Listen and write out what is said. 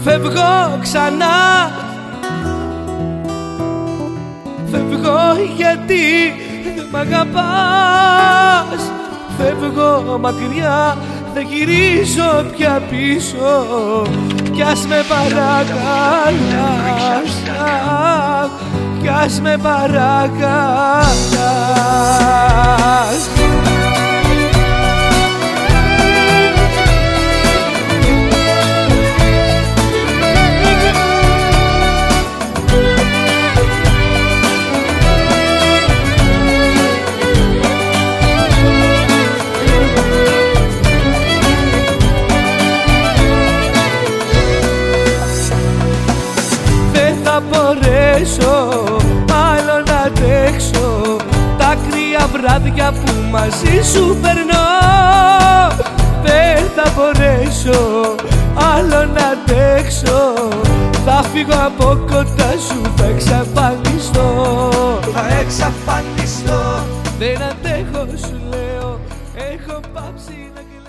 Φεύγω ξανά, φεύγω γιατί δεν μ' αγαπάς. Φεύγω μακριά, δεν γυρίζω πια πίσω. Κι ας με παρακαλάς, κι ας με παρακαλάς. Θα μπορέσω άλλο να αντέξω τα κρύα βράδια που μαζί σου περνώ. Δεν θα μπορέσω άλλο να αντέξω. Θα φύγω από κοντά σου, θα εξαφανιστώ. Θα εξαφανιστώ. Δεν αντέχω σου λέω, έχω πάψει να